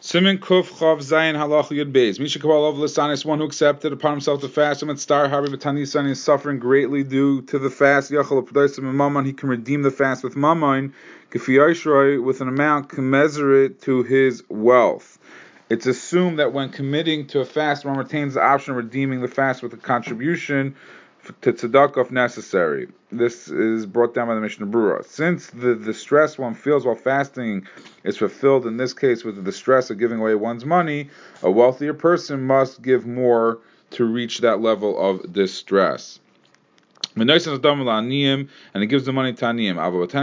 Simin Kuf Chav Zayin Halacha Yud Beis. Misha Kabbalah of Lisanis, one who accepted upon himself to fast. And Star Harbi B'Tanisan is suffering greatly due to the fast. Yachal P'Daisim and Mammon, he can redeem the fast with Mammon, K'Fiyashroi, with an amount commensurate to his wealth. It's assumed that when committing to a fast, one retains the option of redeeming the fast with a contribution to tzedakah if necessary. This is brought down by the Mishnah Berurah. Since the stress one feels while fasting is fulfilled in this case with the stress of giving away one's money, a wealthier person must give more to reach that level of distress. And he gives the money to aniyim.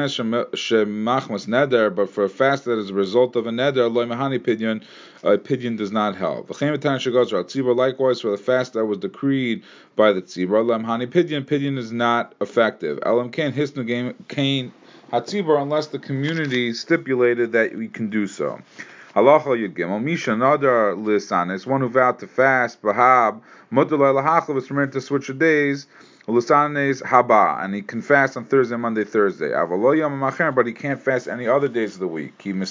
But for a fast that is a result of a neder, a pidyon does not help. Likewise, for the fast that was decreed by the tzibur, pidyon is not effective. Unless the community stipulated that we can do so. Halacha Yud Gimel Misha Nadar Lisanis, one who vowed to fast, Bahab Mutalai Lahachlav is permitted to switch the days. Lisanes Haba, and he can fast on Thursday, Monday, Thursday. But he can't fast any other days of the week. Because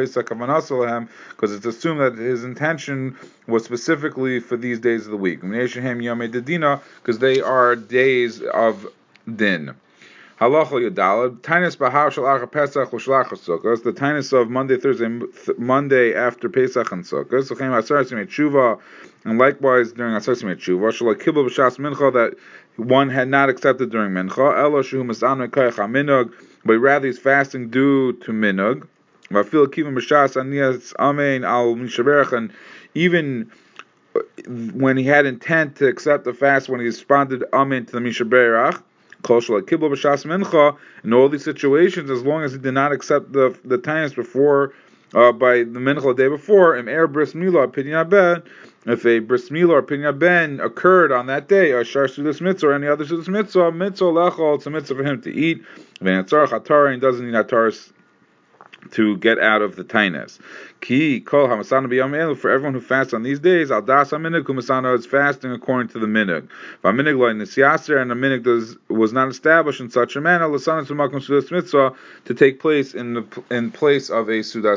it's assumed that his intention was specifically for these days of the week. Because they are days of din. Halacha Yudalad, Tainus Bahar Shalach Pesach Shalach Sukkos, the Tainus of Monday, Thursday, Monday after Pesach and Sukkos. So came Asar Simei Tshuva, and likewise during Asar Simei Tshuva, Shalach Kibbul B'Shas Mincha, that one had not accepted during Mincha. Elo Shu Masan Mekayach HaMinug, but rather he's fasting due to Minug. Vafil Kivim B'Shas Aniyas Amein Al Mishaberach, and even when he had intent to accept the fast, when he responded Amen to the Mishaberach, in all these situations, as long as he did not accept the times before, by the mincha the day before, if a bris milah or pinyan ben occurred on that day, or shar sudas mitzvah or any other sudas mitzvah lechol, it's a mitzvah for him to eat. And doesn't need ataris to get out of the tainus. Ki kol hamasana b'yom elu, for everyone who fasts on these days, al das haminig kumasana is fasting according to the minig. V'aminig lo nisyaser, and the minig was not established in such a manner l'sanas u'makom sudas mitzvah to take place in place of a sudas